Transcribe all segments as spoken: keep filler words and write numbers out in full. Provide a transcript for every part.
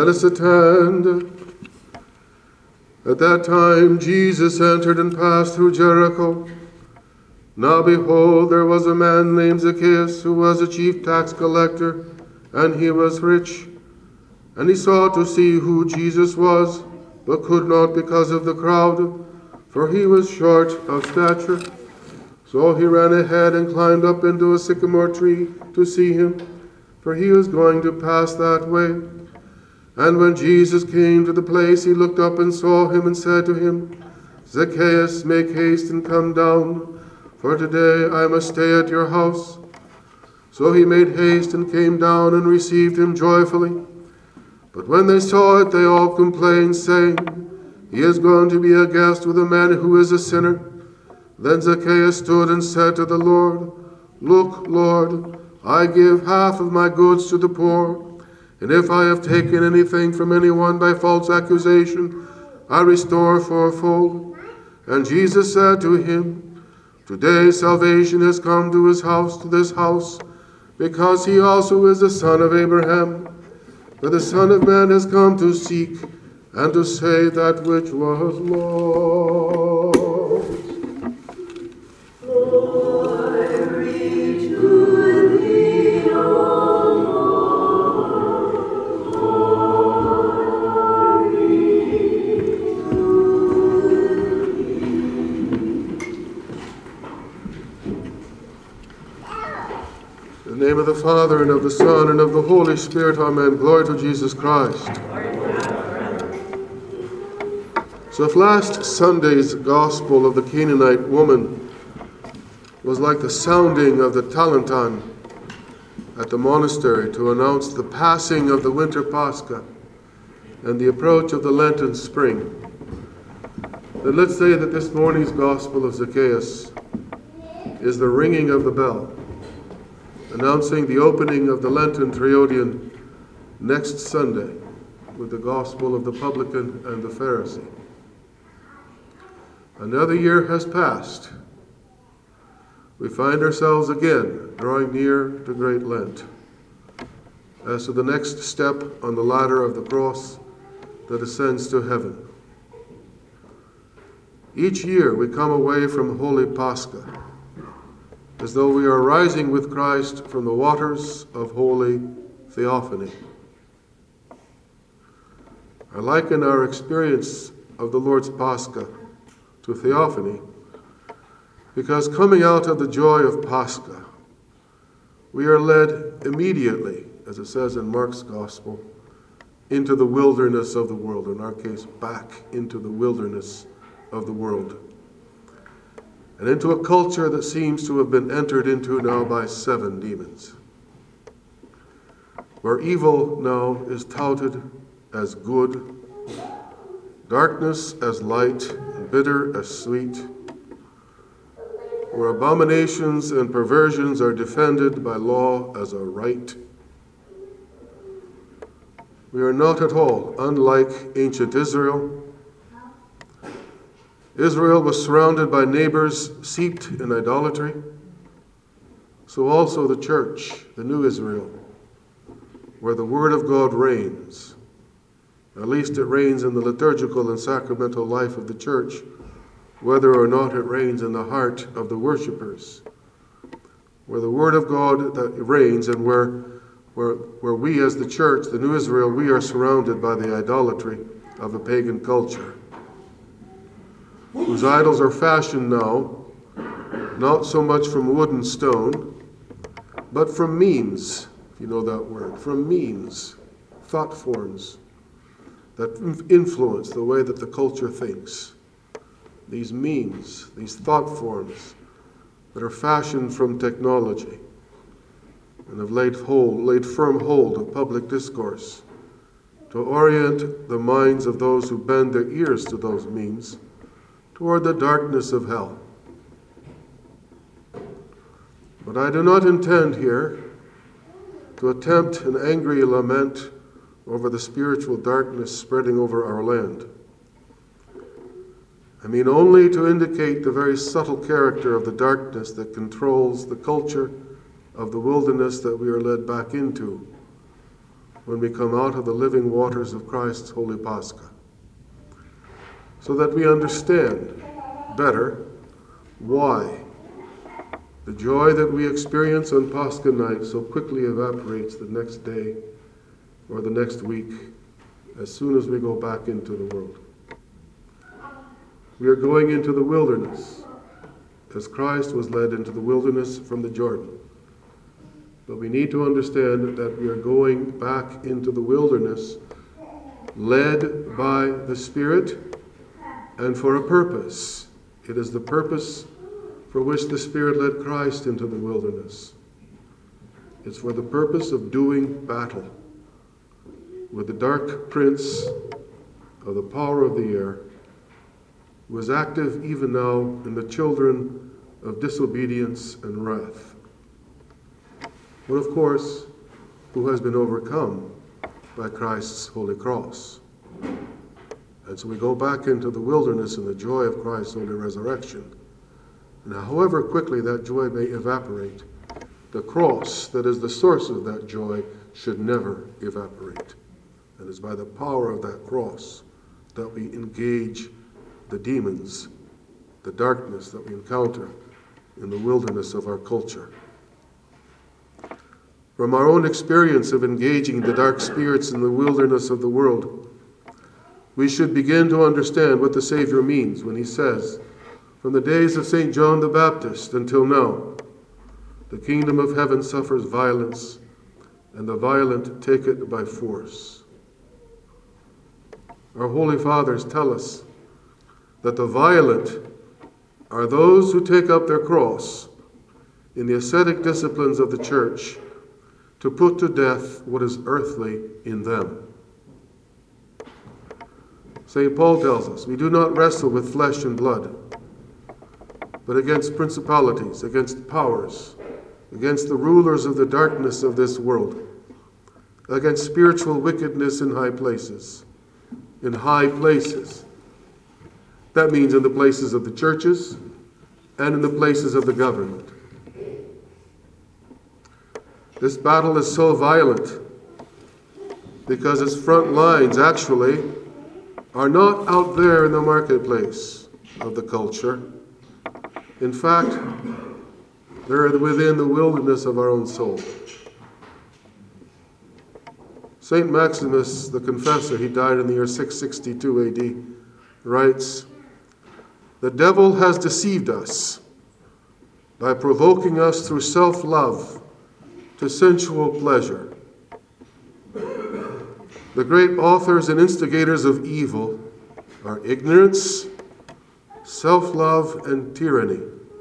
Let us attend. At that time Jesus entered and passed through Jericho. Now behold, there was a man named Zacchaeus, who was a chief tax collector, and he was rich. And he sought to see who Jesus was, but could not because of the crowd, for he was short of stature. So he ran ahead and climbed up into a sycamore tree to see him, for he was going to pass that way. And when Jesus came to the place, he looked up and saw him and said to him, Zacchaeus, make haste and come down, for today I must stay at your house. So he made haste and came down and received him joyfully. But when they saw it, they all complained, saying, He is going to be a guest with a man who is a sinner. Then Zacchaeus stood and said to the Lord, Look, Lord, I give half of my goods to the poor, and if I have taken anything from anyone by false accusation, I restore fourfold. And Jesus said to him, Today salvation has come to his house, to this house, because he also is the son of Abraham. For the Son of Man has come to seek and to save that which was lost. Glory to thee, O Lord. Glory In the name of the Father, and of the Son, and of the Holy Spirit, amen. Glory to Jesus Christ. So if last Sunday's gospel of the Canaanite woman was like the sounding of the talentan at the monastery to announce the passing of the winter Pascha and the approach of the Lenten spring, then let's say that this morning's gospel of Zacchaeus is the ringing of the bell, announcing the opening of the Lenten Triodion next Sunday with the gospel of the publican and the Pharisee. Another year has passed. We find ourselves again drawing near to Great Lent, as to the next step on the ladder of the cross that ascends to heaven. Each year we come away from Holy Pascha as though we are rising with Christ from the waters of Holy Theophany. I liken our experience of the Lord's Pascha to Theophany, because coming out of the joy of Pascha, we are led immediately, as it says in Mark's Gospel, into the wilderness of the world, in our case, back into the wilderness of the world, and into a culture that seems to have been entered into now by seven demons, where evil now is touted as good, darkness as light, and bitter as sweet, where abominations and perversions are defended by law as a right. We are not at all unlike ancient Israel. Israel was surrounded by neighbors steeped in idolatry. So also the church, the new Israel, where the Word of God reigns. At least it reigns in the liturgical and sacramental life of the church, whether or not it reigns in the heart of the worshipers. Where the Word of God that reigns, and where, where, where we as the church, the new Israel, we are surrounded by the idolatry of the pagan culture, whose idols are fashioned now, not so much from wood and stone, but from memes, if you know that word, from memes, thought forms that influence the way that the culture thinks. These memes, these thought forms that are fashioned from technology and have laid hold, laid firm hold of public discourse to orient the minds of those who bend their ears to those memes toward the darkness of hell. But I do not intend here to attempt an angry lament over the spiritual darkness spreading over our land. I mean only to indicate the very subtle character of the darkness that controls the culture of the wilderness that we are led back into, when we come out of the living waters of Christ's Holy Pascha, so that we understand better why the joy that we experience on Pascha night so quickly evaporates the next day or the next week as soon as we go back into the world. We are going into the wilderness as Christ was led into the wilderness from the Jordan. But we need to understand that we are going back into the wilderness led by the Spirit and for a purpose. It is the purpose for which the Spirit led Christ into the wilderness. It's for the purpose of doing battle with the dark prince of the power of the air, who is active even now in the children of disobedience and wrath, but of course, who has been overcome by Christ's holy cross. And so we go back into the wilderness in the joy of Christ's holy resurrection. And however quickly that joy may evaporate, the cross that is the source of that joy should never evaporate. And it's by the power of that cross that we engage the demons, the darkness that we encounter in the wilderness of our culture. From our own experience of engaging the dark spirits in the wilderness of the world, we should begin to understand what the Savior means when he says, "From the days of Saint John the Baptist until now, the kingdom of heaven suffers violence, and the violent take it by force." Our Holy Fathers tell us that the violent are those who take up their cross in the ascetic disciplines of the Church to put to death what is earthly in them. Saint Paul tells us, "We do not wrestle with flesh and blood, but against principalities, against powers, against the rulers of the darkness of this world, against spiritual wickedness in high places." In high places. That means in the places of the churches and in the places of the government. This battle is so violent because its front lines actually are not out there in the marketplace of the culture. In fact, they're within the wilderness of our own soul. Saint Maximus the Confessor, he died in the year six sixty-two A D, writes, "The devil has deceived us by provoking us through self-love to sensual pleasure. The great authors and instigators of evil are ignorance, self-love, and tyranny.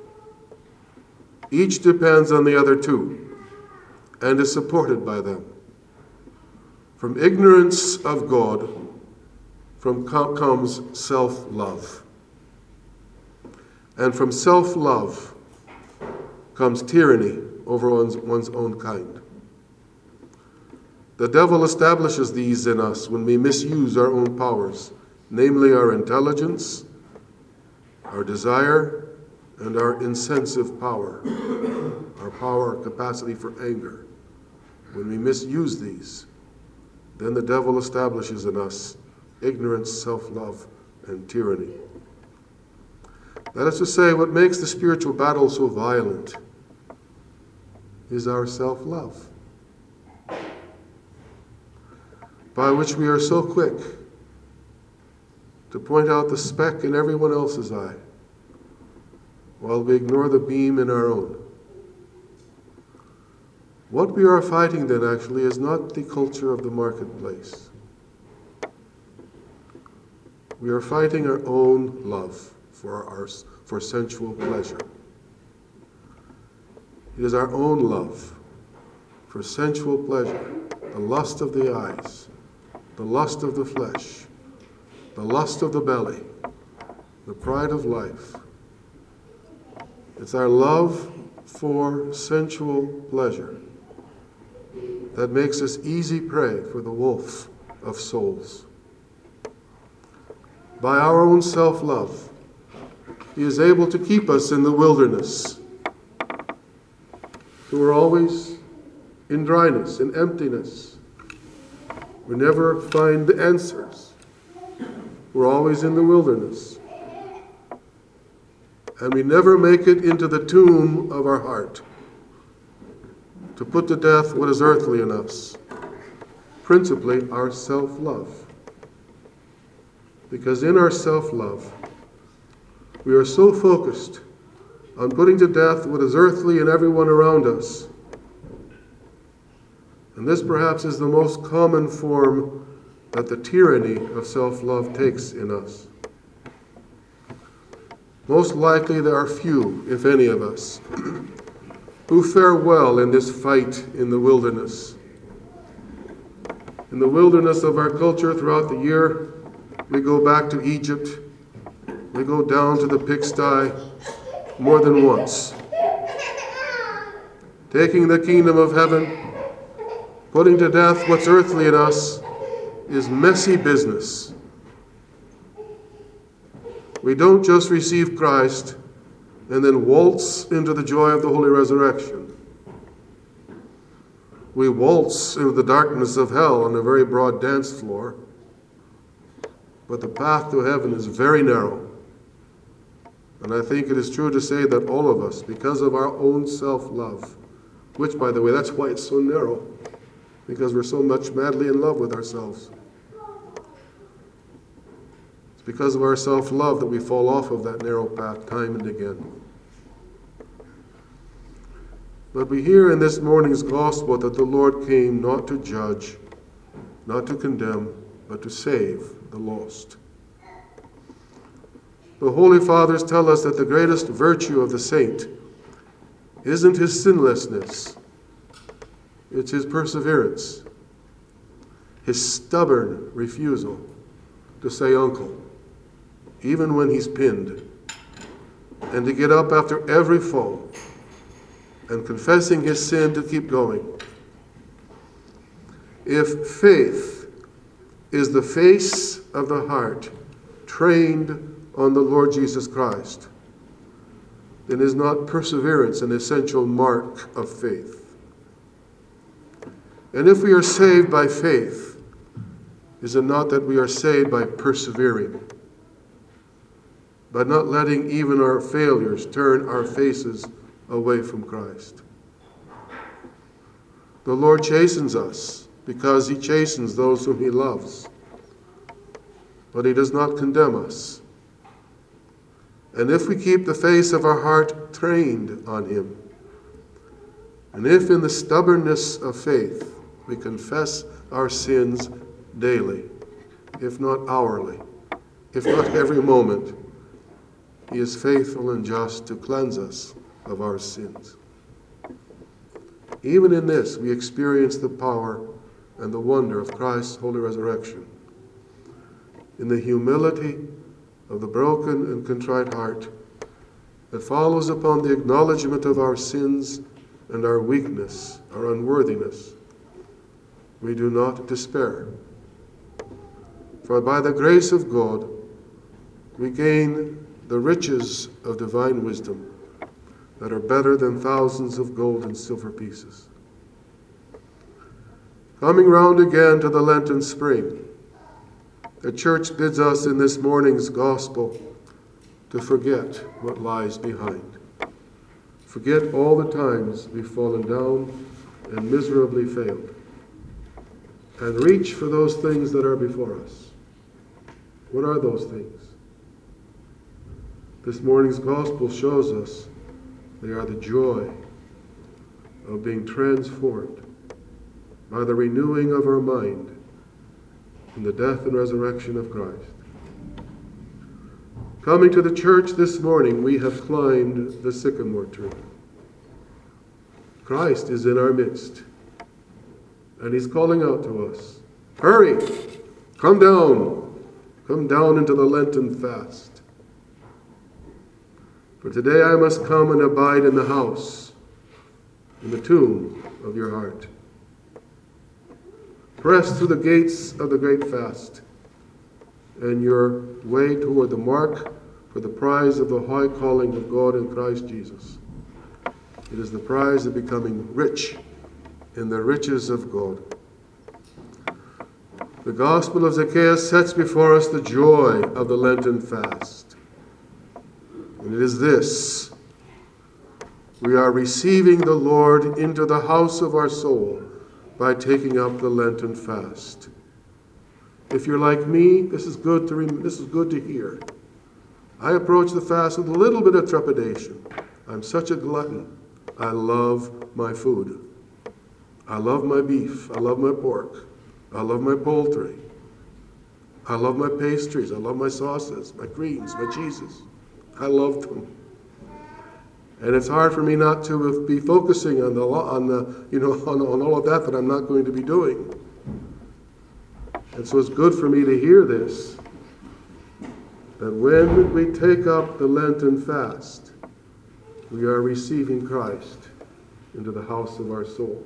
Each depends on the other two and is supported by them. From ignorance of God from com- comes self-love. And from self-love comes tyranny over one's, one's own kind. The devil establishes these in us when we misuse our own powers, namely our intelligence, our desire, and our insensitive power, our power, capacity for anger. When we misuse these, then the devil establishes in us ignorance, self-love, and tyranny. That is to say, what makes the spiritual battle so violent is our self-love, by which we are so quick to point out the speck in everyone else's eye, while we ignore the beam in our own. What we are fighting then actually is not the culture of the marketplace. We are fighting our own love for our for sensual pleasure. It is our own love for sensual pleasure, the lust of the eyes, the lust of the flesh, the lust of the belly, the pride of life. It's our love for sensual pleasure that makes us easy prey for the wolf of souls. By our own self-love, he is able to keep us in the wilderness, who are always in dryness, in emptiness, We never find the answers. We're always in the wilderness. And we never make it into the tomb of our heart to put to death what is earthly in us, principally our self-love. Because in our self-love, we are so focused on putting to death what is earthly in everyone around us. And this perhaps is the most common form that the tyranny of self-love takes in us. Most likely there are few, if any of us, who fare well in this fight in the wilderness. In the wilderness of our culture throughout the year, we go back to Egypt. We go down to the pigsty more than once. Taking the kingdom of heaven, putting to death what's earthly in us, is messy business. We don't just receive Christ and then waltz into the joy of the Holy Resurrection. We waltz into the darkness of hell on a very broad dance floor, but the path to heaven is very narrow. And I think it is true to say that all of us, because of our own self-love, which, by the way, that's why it's so narrow, because we're so much madly in love with ourselves. It's because of our self-love that we fall off of that narrow path time and again. But we hear in this morning's gospel that the Lord came not to judge, not to condemn, but to save the lost. The Holy Fathers tell us that the greatest virtue of the saint isn't his sinlessness, it's his perseverance, his stubborn refusal to say uncle, even when he's pinned, and to get up after every fall, and confessing his sin to keep going. If faith is the face of the heart trained on the Lord Jesus Christ, then is not perseverance an essential mark of faith? And if we are saved by faith, is it not that we are saved by persevering, by not letting even our failures turn our faces away from Christ? The Lord chastens us because he chastens those whom he loves, but he does not condemn us. And if we keep the face of our heart trained on him, and if in the stubbornness of faith we confess our sins daily, if not hourly, if not every moment, he is faithful and just to cleanse us of our sins. Even in this, we experience the power and the wonder of Christ's holy resurrection. In the humility of the broken and contrite heart that follows upon the acknowledgement of our sins and our weakness, our unworthiness, we do not despair. For by the grace of God, we gain the riches of divine wisdom that are better than thousands of gold and silver pieces. Coming round again to the Lenten spring, the church bids us in this morning's gospel to forget what lies behind. Forget all the times we've fallen down and miserably failed, and reach for those things that are before us. What are those things? This morning's gospel shows us they are the joy of being transformed by the renewing of our mind in the death and resurrection of Christ. Coming to the church this morning, we have climbed the sycamore tree. Christ is in our midst, and he's calling out to us, hurry, come down, come down into the Lenten fast. For today I must come and abide in the house, in the tomb of your heart. Press through the gates of the great fast, and your way toward the mark for the prize of the high calling of God in Christ Jesus. It is the prize of becoming rich in the riches of God. The Gospel of Zacchaeus sets before us the joy of the Lenten fast. And it is this: we are receiving the Lord into the house of our soul by taking up the Lenten fast. If you're like me, this is good to rem- this is good to hear. I approach the fast with a little bit of trepidation. I'm such a glutton. I love my food. I love my beef. I love my pork. I love my poultry. I love my pastries. I love my sauces, my creams, my cheeses. I love them. And it's hard for me not to be focusing on the, on the you know, on, on all of that that I'm not going to be doing. And so it's good for me to hear this, that when we take up the Lenten fast, we are receiving Christ into the house of our soul.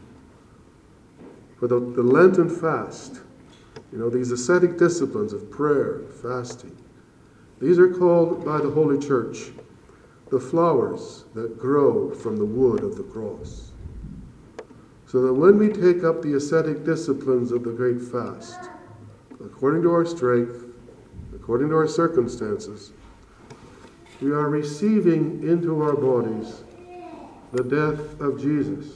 For the, the Lenten fast, you know, these ascetic disciplines of prayer, fasting, these are called by the Holy Church the flowers that grow from the wood of the cross. So that when we take up the ascetic disciplines of the great fast, according to our strength, according to our circumstances, we are receiving into our bodies the death of Jesus.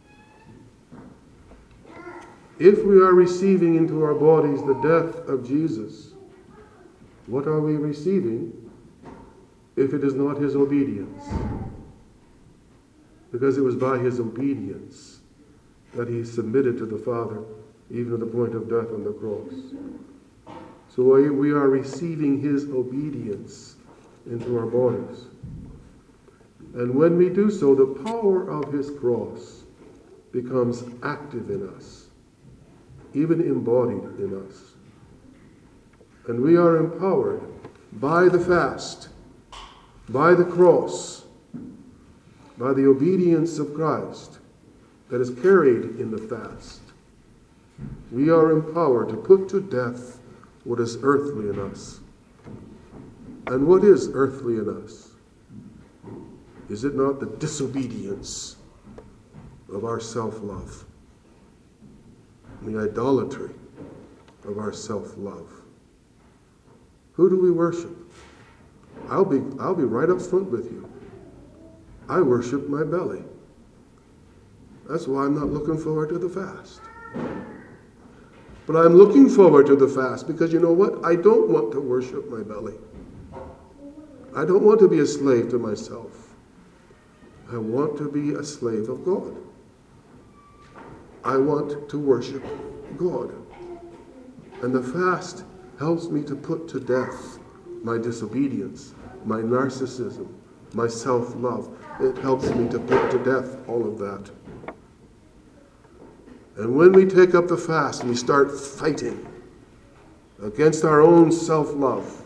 If we are receiving into our bodies the death of Jesus, what are we receiving if it is not his obedience? Because it was by his obedience that he submitted to the Father, even to the point of death on the cross. So we are receiving his obedience into our bodies. And when we do so, the power of his cross becomes active in us, even embodied in us. And we are empowered by the fast, by the cross, by the obedience of Christ that is carried in the fast. We are empowered to put to death what is earthly in us. And what is earthly in us? Is it not the disobedience of our self-love, the idolatry of our self-love? Who do we worship? I'll be, I'll be right up front with you. I worship my belly. That's why I'm not looking forward to the fast. But I'm looking forward to the fast because you know what? I don't want to worship my belly. I don't want to be a slave to myself. I want to be a slave of God. I want to worship God. And the fast helps me to put to death my disobedience, my narcissism, my self-love. It helps me to put to death all of that. And when we take up the fast and we start fighting against our own self-love,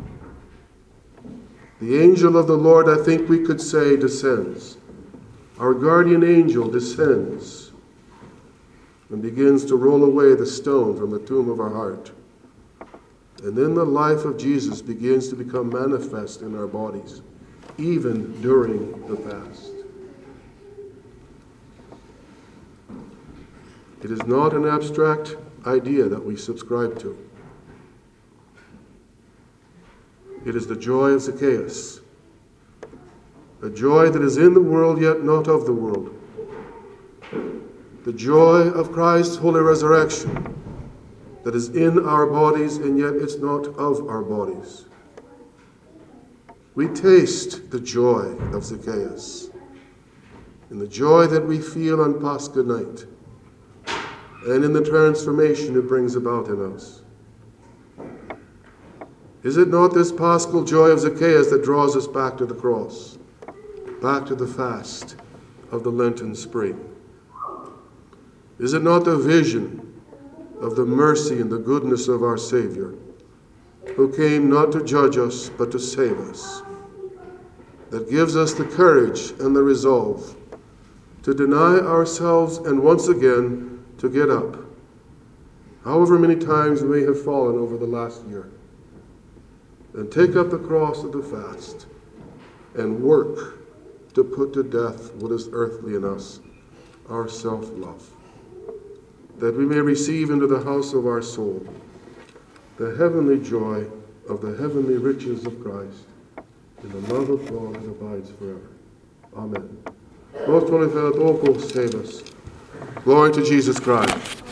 the angel of the Lord, I think we could say, descends. Our guardian angel descends and begins to roll away the stone from the tomb of our heart. And then the life of Jesus begins to become manifest in our bodies, even during the fast. It is not an abstract idea that we subscribe to. It is the joy of Zacchaeus, a joy that is in the world yet not of the world. The joy of Christ's holy resurrection that is in our bodies and yet it's not of our bodies. We taste the joy of Zacchaeus in the joy that we feel on Pascha night and in the transformation it brings about in us. Is it not this paschal joy of Zacchaeus that draws us back to the cross, back to the fast of the Lenten spring? Is it not the vision of the mercy and the goodness of our Savior, who came not to judge us, but to save us, that gives us the courage and the resolve to deny ourselves and once again to get up, however many times we may have fallen over the last year, and take up the cross of the fast and work to put to death what is earthly in us, our self-love. that we may receive into the house of our soul the heavenly joy of the heavenly riches of Christ in the love of God that abides forever. Amen. Most Holy Theotokos, save us. Glory to Jesus Christ.